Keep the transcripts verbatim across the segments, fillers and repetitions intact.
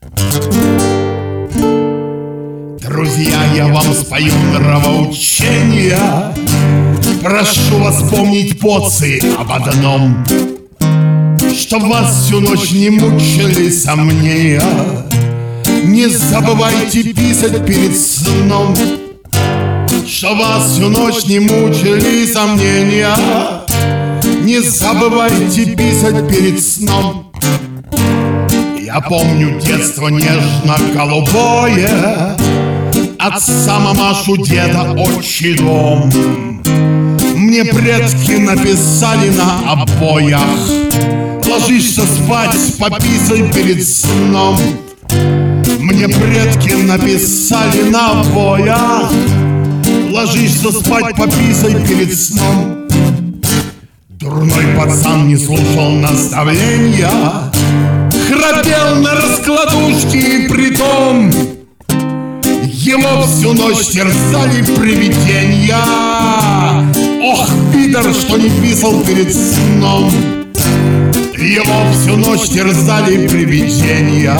Друзья, я вам спою нравоучения. Прошу вас помнить поцы об одном: чтоб вас всю ночь не мучили сомнения. Не забывайте писать перед сном, чтоб вас всю ночь не мучили сомнения. Не забывайте писать перед сном. Я помню детство нежно-голубое, отца, мамашу, деда, отчий дом. Мне предки написали на обоях: ложишься спать, пописай перед сном. Мне предки написали на обоях: ложишься спать, пописай перед сном. Дурной пацан не слушал наставления, храпел на раскладушке, и притом его всю ночь терзали привидения. Ох, пидор, что не писал перед сном. Его всю ночь терзали привидения.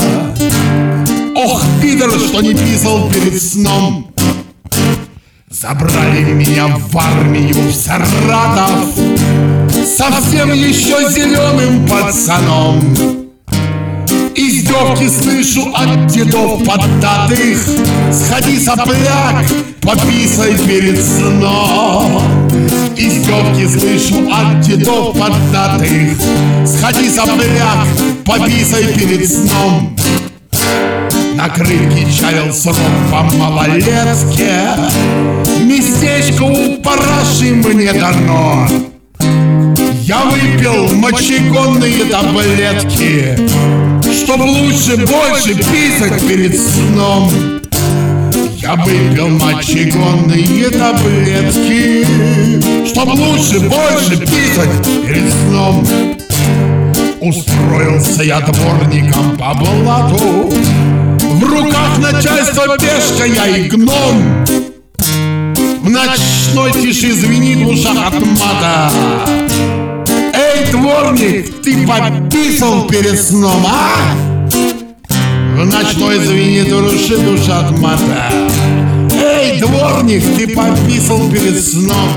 Ох, пидор, что не писал перед сном. Забрали меня в армию в Саратов совсем еще зеленым пацаном. Издевки слышу от дедов поддатых: сходи, сопляк, пописай перед сном. Издевки слышу от дедов поддатых: сходи, сопляк, пописай перед сном. На крыльке чалил срок по малолетке, местечко у параши мне дано. Я выпил мочегонные таблетки, чтоб лучше, больше писать перед сном. Я выпил мочегонные таблетки, чтоб лучше, больше писать перед сном. Устроился я дворником по блату, в руках начальства пешка я и гном. В ночной тиши звенит в ушах от мата: эй, дворник, ты пописал перед сном, а? В ночной звенит в уши душа от мата: эй, дворник, ты пописал перед сном.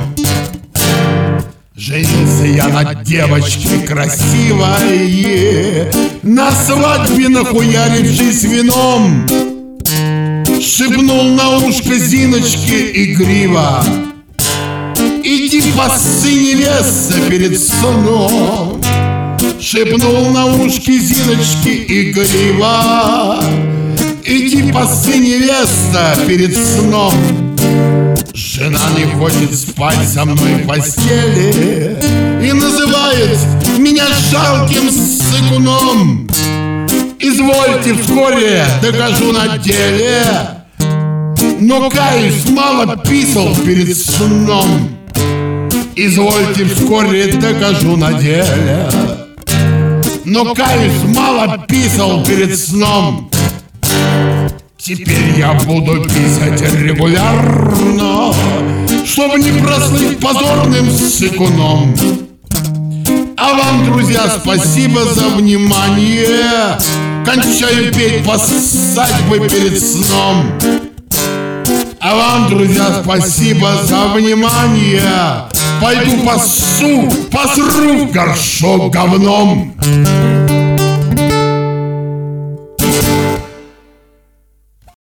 Женился я на девочке красивой, на свадьбе нахуярившись вином. Шепнул на ушко Зиночке игриво: иди посы, невеста, перед сном. Шепнул на ушке Зиночке игриво: иди посы, невеста, перед сном. Жена не хочет спать со мной в постели и называет меня жалким сыкуном. Извольте, вскоре докажу на деле, но, каюсь, мало писал перед сном. Извольте, вскоре докажу на деле, но, каюсь, мало писал перед сном. Теперь я буду писать регулярно, чтобы не прослыть позорным сыкуном. А вам, друзья, спасибо за внимание. Кончаю петь по свадьбе перед сном. А вам, друзья, спасибо за внимание. Пойду посу, посру в горшок говном.